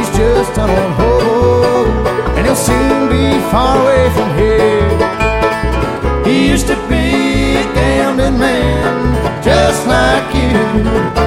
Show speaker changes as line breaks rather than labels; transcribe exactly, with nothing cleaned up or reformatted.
he's just an old hobo, and he'll soon be far away from here. He used to be a gambling man, just like you.